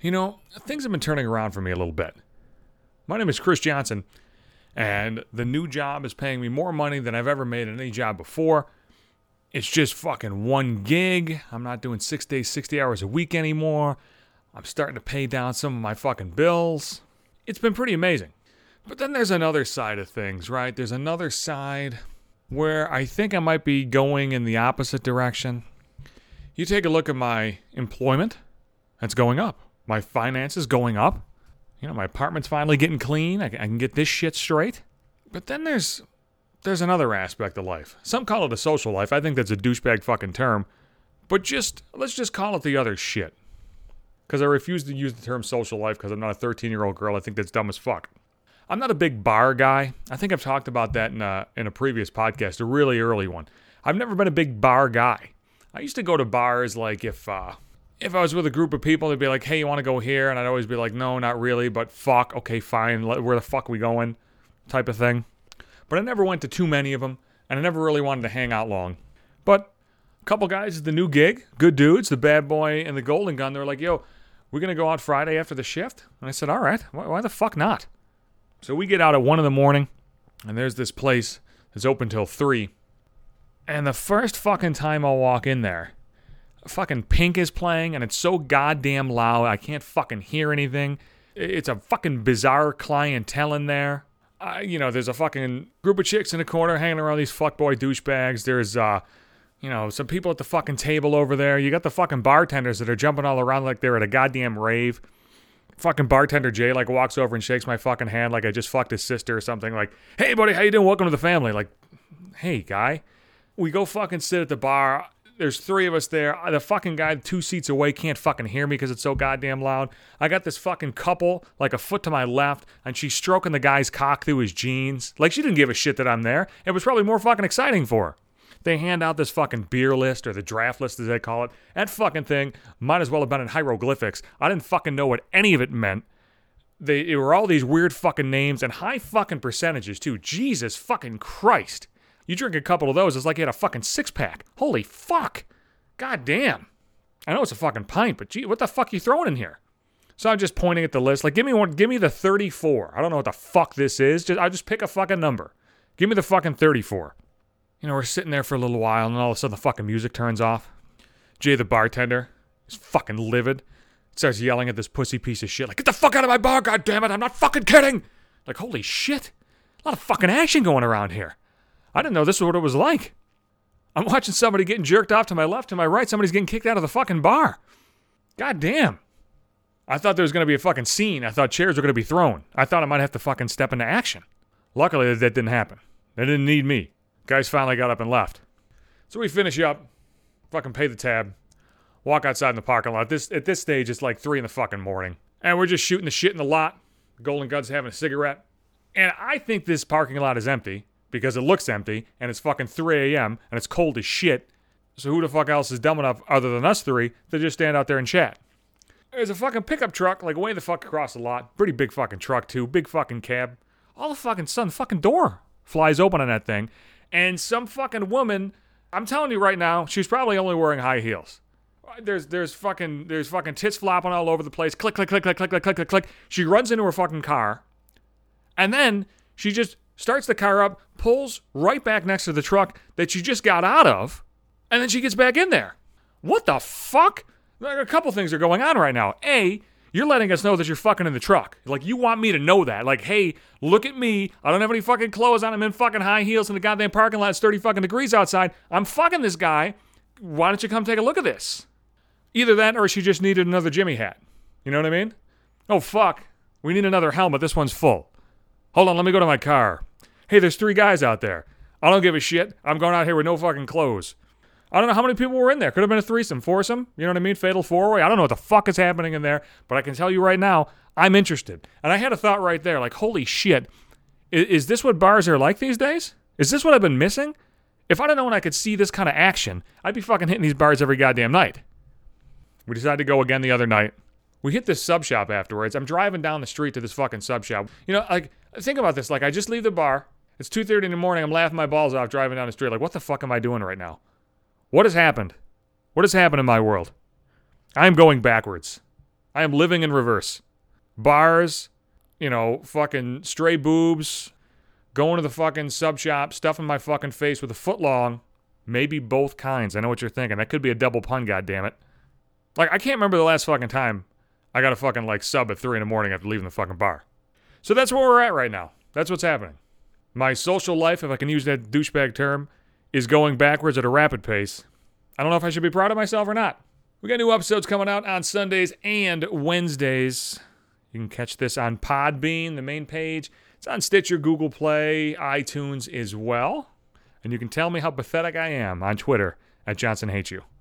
You know, things have been turning around for me a little bit. My name is Chris Johnson, and the new job is paying me more money than I've ever made in any job before. It's just fucking one gig. I'm not doing 6 days, 60 hours a week anymore. I'm starting to pay down some of my fucking bills. It's been pretty amazing. But then there's another side of things, right? There's another side where I think I might be going in the opposite direction. You take a look at my employment, that's going up. My finances going up. You know, my apartment's finally getting clean. I can get this shit straight. But then there's another aspect of life. Some call it a social life. I think that's a douchebag fucking term. But let's just call it the other shit. Because I refuse to use the term social life because I'm not a 13-year-old girl. I think that's dumb as fuck. I'm not a big bar guy. I think I've talked about that in a previous podcast, a really early one. I've never been a big bar guy. I used to go to bars like if I was with a group of people, they'd be like, hey, you want to go here? And I'd always be like, no, not really, but fuck, okay, fine, where the fuck we going? Type of thing. But I never went to too many of them, and I never really wanted to hang out long. But a couple guys at the new gig, good dudes, the bad boy and the golden gun, they're like, yo, we're going to go out Friday after the shift? And I said, all right, why the fuck not? So we get out at 1 a.m, and there's this place that's open till 3. And the first fucking time I'll walk in there, fucking Pink is playing, and it's so goddamn loud, I can't fucking hear anything. It's a fucking bizarre clientele in there. There's a fucking group of chicks in the corner hanging around these fuckboy douchebags. There's, some people at the fucking table over there. You got the fucking bartenders that are jumping all around like they're at a goddamn rave. Fucking bartender Jay, walks over and shakes my fucking hand like I just fucked his sister or something. Like, hey, buddy, how you doing? Welcome to the family. Like, hey, guy. We go fucking sit at the bar. There's 3 of us there. The fucking guy 2 seats away can't fucking hear me because it's so goddamn loud. I got this fucking couple, a foot to my left, and she's stroking the guy's cock through his jeans. Like, she didn't give a shit that I'm there. It was probably more fucking exciting for her. They hand out this fucking beer list, or the draft list as they call it. That fucking thing might as well have been in hieroglyphics. I didn't fucking know what any of it meant. It were all these weird fucking names and high fucking percentages, too. Jesus fucking Christ. You drink a couple of those, it's like you had a fucking 6-pack. Holy fuck. God damn. I know it's a fucking pint, but gee, what the fuck are you throwing in here? So I'm just pointing at the list. Like, give me the 34. I don't know what the fuck this is. I'll just pick a fucking number. Give me the fucking 34. You know, we're sitting there for a little while, and all of a sudden the fucking music turns off. Jay, the bartender, is fucking livid. Starts yelling at this pussy piece of shit. Like, get the fuck out of my bar, goddammit. I'm not fucking kidding. Like, holy shit. A lot of fucking action going around here. I didn't know this was what it was like. I'm watching somebody getting jerked off to my left, to my right. Somebody's getting kicked out of the fucking bar. God damn. I thought there was going to be a fucking scene. I thought chairs were going to be thrown. I thought I might have to fucking step into action. Luckily, that didn't happen. They didn't need me. Guys finally got up and left. So we finish up, fucking pay the tab, walk outside in the parking lot. At this stage, it's like 3 in the fucking morning. And we're just shooting the shit in the lot. The Golden Gun's having a cigarette. And I think this parking lot is empty because it looks empty, and it's fucking 3 a.m., and it's cold as shit. So who the fuck else is dumb enough, other than us 3, to just stand out there and chat? There's a fucking pickup truck, way the fuck across the lot. Pretty big fucking truck, too. Big fucking cab. All of a sudden, fucking door flies open on that thing. And some fucking woman, I'm telling you right now, she's probably only wearing high heels. There's fucking tits flopping all over the place. Click, click, click, click, click, click, click, click, click. She runs into her fucking car. And then she just starts the car up, pulls right back next to the truck that she just got out of, and then she gets back in there. What the fuck? A couple things are going on right now. A, you're letting us know that you're fucking in the truck. Like, you want me to know that. Like, hey, look at me. I don't have any fucking clothes on. I'm in fucking high heels in the goddamn parking lot. It's 30 fucking degrees outside. I'm fucking this guy. Why don't you come take a look at this? Either that or she just needed another Jimmy hat. You know what I mean? Oh, fuck. We need another helmet. This one's full. Hold on, let me go to my car. Hey, there's 3 guys out there. I don't give a shit. I'm going out here with no fucking clothes. I don't know how many people were in there. Could have been a threesome, foursome. You know what I mean? Fatal 4-way. I don't know what the fuck is happening in there. But I can tell you right now, I'm interested. And I had a thought right there. Like, holy shit. Is this what bars are like these days? Is this what I've been missing? If I'd have known I could see this kind of action, I'd be fucking hitting these bars every goddamn night. We decided to go again the other night. We hit this sub shop afterwards. I'm driving down the street to this fucking sub shop. You know, think about this. I just leave the bar. It's 2:30 in the morning. I'm laughing my balls off driving down the street. What the fuck am I doing right now? What has happened? What has happened in my world? I am going backwards. I am living in reverse. Bars, fucking stray boobs, going to the fucking sub shop, stuffing my fucking face with a foot long. Maybe both kinds. I know what you're thinking. That could be a double pun, goddammit. Like, I can't remember the last fucking time I got a fucking, sub at 3 in the morning after leaving the fucking bar. So that's where we're at right now. That's what's happening. My social life, if I can use that douchebag term, is going backwards at a rapid pace. I don't know if I should be proud of myself or not. We got new episodes coming out on Sundays and Wednesdays. You can catch this on Podbean, the main page. It's on Stitcher, Google Play, iTunes as well. And you can tell me how pathetic I am on Twitter at JohnsonHateYou.